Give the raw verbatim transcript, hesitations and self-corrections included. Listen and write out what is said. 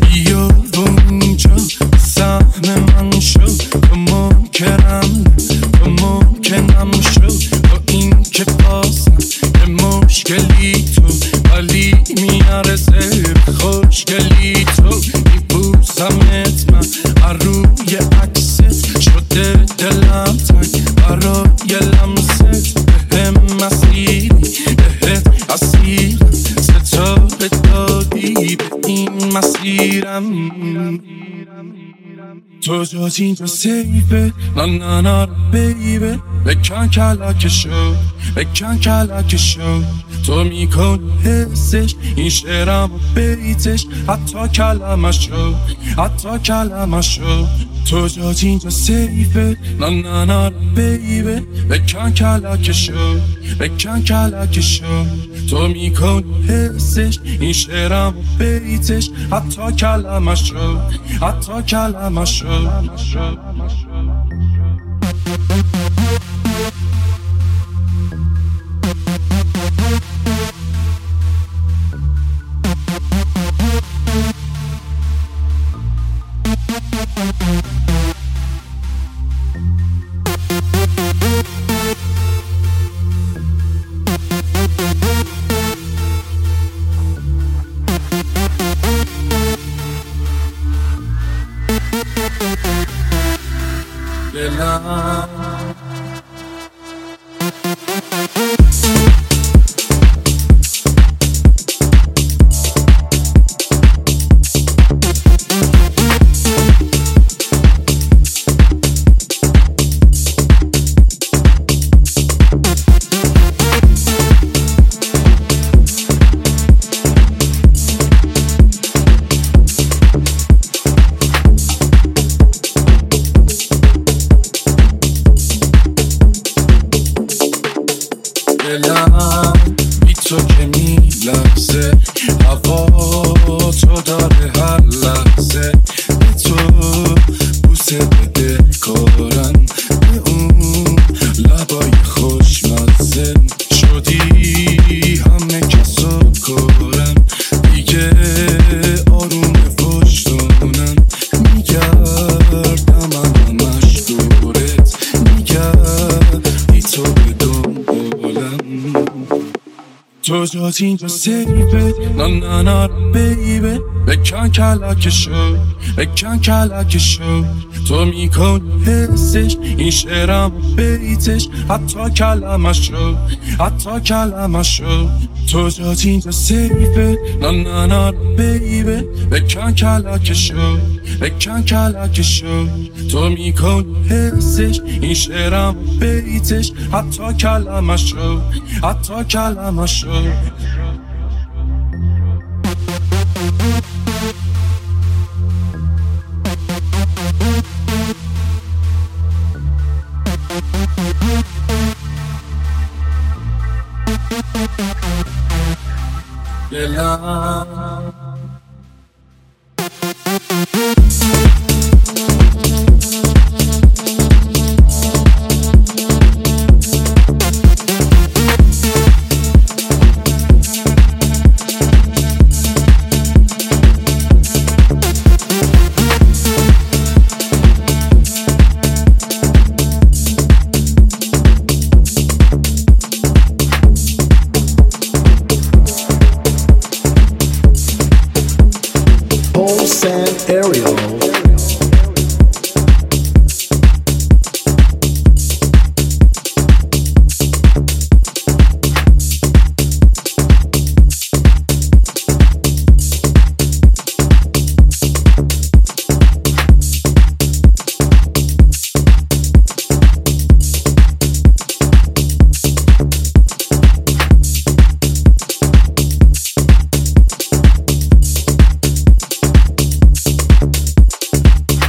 بیا اونجا سهم من شو، تو ممکنم تو ممکنم شو، با این که بازم به مشکلی تو ولی میارزه خوشگلی تو. میبوسمت من روی عکست، شده دلم تنگ برای لمست، بهم مسیری بهت اسیرم، ستاره دادی به این مسیرم. تو جز اینجا سیفه، نه نه نه بیبه، بکن کلک شو بکن کلک شو. تو میکن حسش این شعرم و بیتش، حتی کلمه شو حتی کلمه شو. تو جز اینجا سیفه، نه نه نه بیبه، بکن کلک شو بکن کلک شو. تو میکن حسش این شعرم و بیتش، حتی کلمه شو حتی کلمه شو. دلم دلم بی تو که می لحظه، هوا تو داره هر لحظه، به تو بوسه بده کارم، به اون لبای خوشمزه، شدی همه کسو کارم، دیگه آروم پشتونم، میگردم من همش دورت، میگردی تو به دنبالم. تو جز اینجا سیفه، نه نه نه بیبه، بکن کلک شو بکن کلک شو. تو میکن حسش این شعرم و بیتش، حتی کلمه شو حتی کلمه شو. تو جز اینجا سیفه، نه نه نه بیبه، بکن کلک شو بکن کلک شو. تو میکن حسش این شعرم و بیتش، حتی کلمه شو حتی کلمه شو. دلم